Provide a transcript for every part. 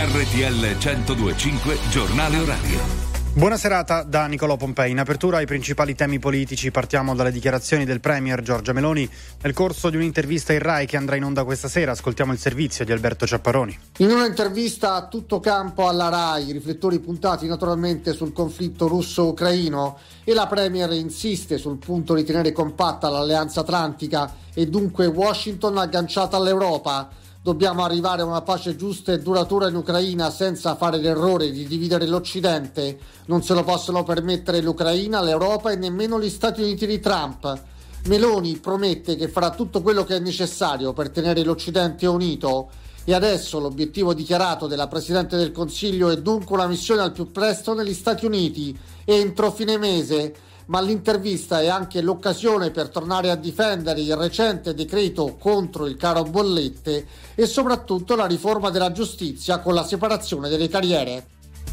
RTL 102.5 Giornale Orario. Buona serata da Nicolò Pompei. In apertura ai principali temi politici partiamo dalle dichiarazioni del Premier Giorgia Meloni nel corso di un'intervista in Rai che andrà in onda questa sera. Ascoltiamo il servizio di Alberto Ciapparoni. In un'intervista a tutto campo alla Rai, i riflettori puntati naturalmente sul conflitto russo-ucraino, e la Premier insiste sul punto di tenere compatta l'Alleanza Atlantica e dunque Washington agganciata all'Europa. Dobbiamo arrivare a una pace giusta e duratura in Ucraina senza fare l'errore di dividere l'Occidente. Non se lo possono permettere l'Ucraina, l'Europa e nemmeno gli Stati Uniti di Trump. Meloni promette che farà tutto quello che è necessario per tenere l'Occidente unito. E adesso l'obiettivo dichiarato della Presidente del Consiglio è dunque una missione al più presto negli Stati Uniti, entro fine mese. Ma l'intervista è anche l'occasione per tornare a difendere il recente decreto contro il caro bollette e soprattutto la riforma della giustizia con la separazione delle carriere.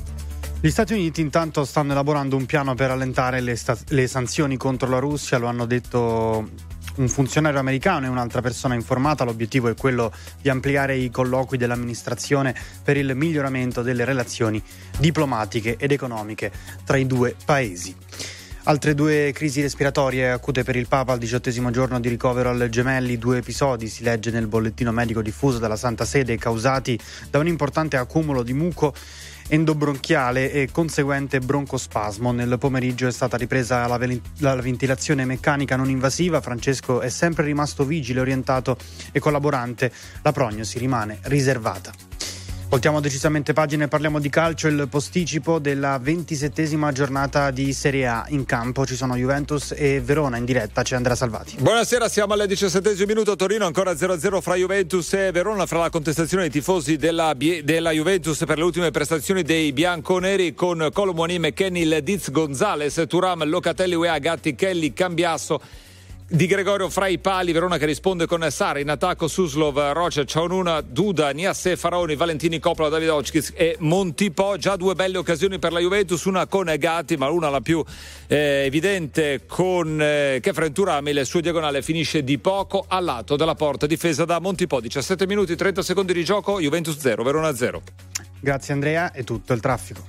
Gli Stati Uniti intanto stanno elaborando un piano per allentare le sanzioni contro la Russia, lo hanno detto un funzionario americano e un'altra persona informata. L'obiettivo è quello di ampliare i colloqui dell'amministrazione per il miglioramento delle relazioni diplomatiche ed economiche tra i due paesi. Altre due crisi respiratorie acute per il Papa al 18° giorno di ricovero al Gemelli. 2 episodi, si legge nel bollettino medico diffuso dalla Santa Sede, causati da un importante accumulo di muco endobronchiale e conseguente broncospasmo. Nel pomeriggio è stata ripresa la ventilazione meccanica non invasiva. Francesco è sempre rimasto vigile, orientato e collaborante. La prognosi rimane riservata. Voltiamo decisamente pagina e parliamo di calcio. Il posticipo della 27ª giornata di Serie A. In campo ci sono Juventus e Verona. In diretta c'è Andrea Salvati. Buonasera, siamo al 17° minuto. Torino ancora 0-0 fra Juventus e Verona, fra la contestazione dei tifosi della Juventus per le ultime prestazioni dei bianconeri, con Colomoni, McKennie, Diz, Gonzalez, Thuram, Locatelli, Weah, Gatti, Kelly, Cambiasso, Di Gregorio fra i pali. Verona che risponde con Sara in attacco, Suslov, Rocha, Ciaununa, Duda, Niasse, Faraoni, Valentini, Coppola, Davidovskis e Montipò. Già 2 belle occasioni per la Juventus, una con Gatti, ma una la più evidente con Kefren Thuram. Il suo diagonale finisce di poco a lato della porta difesa da Montipò. 17 minuti 30 secondi di gioco, Juventus 0, Verona 0. Grazie Andrea, è tutto il traffico.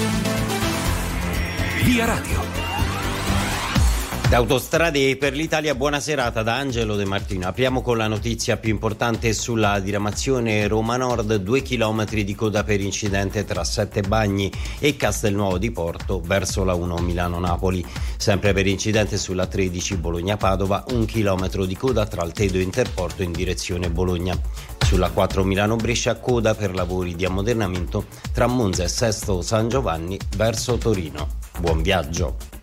Via Radio. Da Autostrade per l'Italia, buona serata da Angelo De Martino. Apriamo con la notizia più importante sulla diramazione Roma Nord. 2 chilometri di coda per incidente tra Sette Bagni e Castelnuovo di Porto verso la 1 Milano-Napoli. Sempre per incidente sulla 13 Bologna-Padova, 1 chilometro di coda tra Altedo e Interporto in direzione Bologna. Sulla 4 Milano-Brescia, coda per lavori di ammodernamento tra Monza e Sesto San Giovanni verso Torino. Buon viaggio.